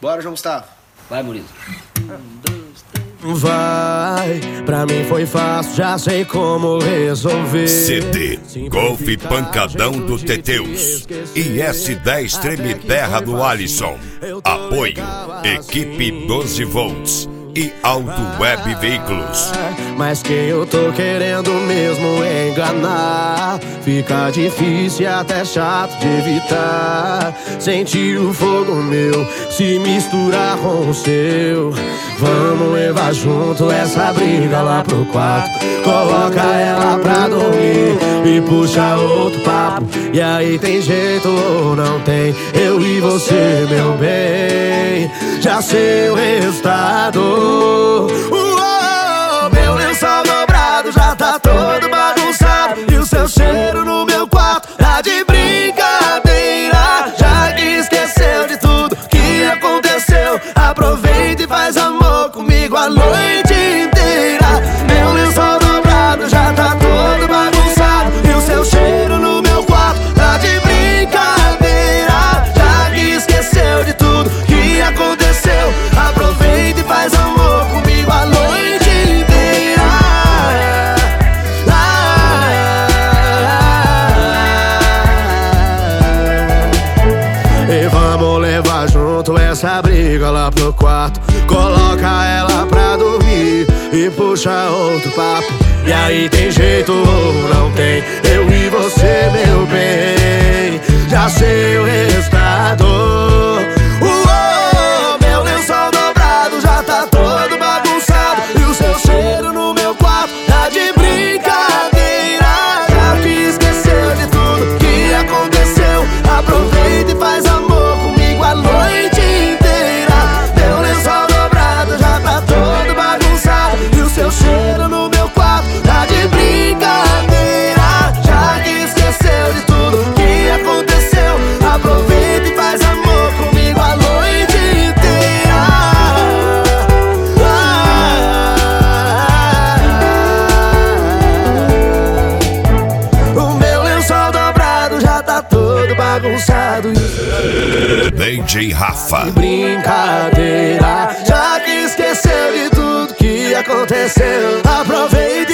Bora, João Gustavo. Vai, Murilo. Vai, pra mim foi fácil, já sei como resolver. CD Golf Pancadão do Teteus e S10 Treme Terra do Alisson. Apoio Equipe 12 volts e Auto Web Veículos. Mas quem eu tô querendo mesmo enganar, fica difícil e até chato de evitar. Sentir o fogo meu se misturar com o seu. Vamos levar junto essa briga lá pro quarto. Coloca ela pra dormir e puxa outro papo. E aí tem jeito ou não tem? Eu e você, meu bem, já sei o resultado. Meu lençol dobrado já tá todo bagunçado e o seu cheiro no meu quarto tá de brincadeira. Já que esqueceu de tudo que aconteceu, aproveita e faz amor comigo a noite inteira. Meu lençol dobrado já tá todo bagunçado e o seu cheiro no meu quarto tá de brincadeira. Já que esqueceu de tudo que aconteceu, aproveita e faz amor comigo a noite inteira. E vamos levar junto essa briga lá pro quarto. Coloca ela pra dormir e puxa outro papo. E aí tem jeito ou não tem? Eu e você, meu bem, já sei o resultado. Meu lençol dobrado já tá todo bagunçado e o seu cheiro no meu quarto tá de brincadeira. Já que esqueceu de tudo que aconteceu, aproveita e faz amor comigo a noite inteira. Meu lençol dobrado já tá todo bagunçado e o seu cheiro no meu quarto tá de brincadeira. Já que esqueceu de tudo que aconteceu, aproveita e faz amor comigo a noite inteira. O meu lençol dobrado já tá todo bagunçado e DJ Rafa. brincadeira. Já que esqueceu de tudo que aconteceu, aproveita